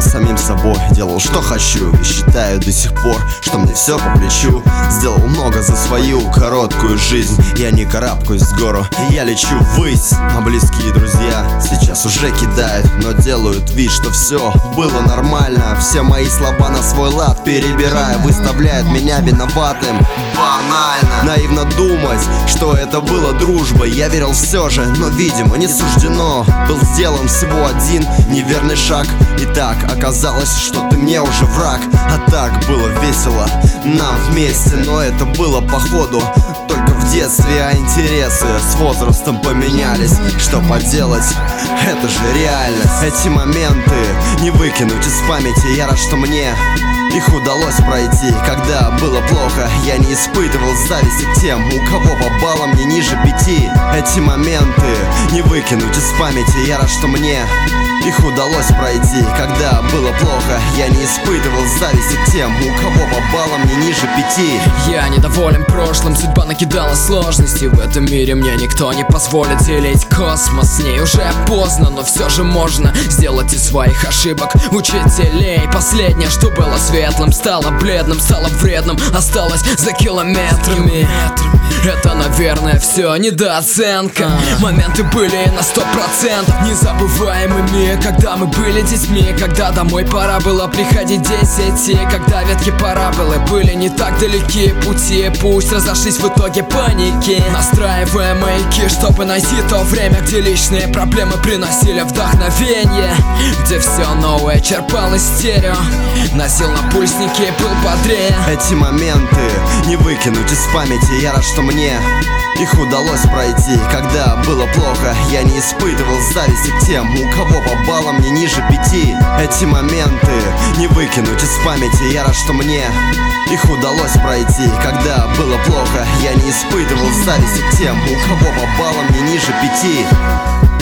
самим собой, делал что хочу. И считаю до сих пор, что мне все по плечу. Сделал много за свою короткую жизнь. Я не карабкаюсь с гору, я лечу ввысь. А близкие друзья сейчас уже кидают, но делают вид, что все было нормально. Все мои слова на свой лад перебирая, выставляют меня виноватым. Банально наивно думать, что это было дружбой. Я верил все же, но видимо не суждено. Был сделан всего один неверный шаг, и так оказалось, что ты мне уже враг. А так было весело нам вместе, но это было походу только в детстве, а интересы с возрастом поменялись. Что поделать, это же реальность. Эти моменты не выкинуть из памяти. Я рад, что мне их удалось пройти. Когда было плохо, я не испытывал зависти к тем, у кого по баллам не ниже 5. Эти моменты не выкинуть из памяти. Я рад, что мне их удалось пройти. Когда было плохо, я не испытывал зависти к тем, у кого по баллам не ниже 5. Я недоволен прошлым, судьба накидала сложности. В этом мире мне никто не позволит делить космос. С ней уже поздно, но все же можно сделать из своих ошибок учителей. Последнее, что было светлым, стало бледным, стало вредным, осталось за километрами. Это, наверное, все недооценка. Моменты были на 100% незабываемыми, когда мы были детьми, когда домой пора было приходить 10. Когда ветки параболы были не так далеки пути, пусть разошлись в итоге паники. Настраивая маяки, чтобы найти то время, где личные проблемы приносили вдохновение, где все новое черпал из стерео, носил на пульснике, был бодрее. Эти моменты не выкинуть из памяти. Я рад, что мне их удалось пройти. Когда было плохо, я не испытывал зависти к тем, у кого по баллам не ниже 5. Эти моменты не выкинуть из памяти. Я рад, что мне их удалось пройти. Когда было плохо, я не испытывал зависти к тем, у кого по баллам не ниже 5.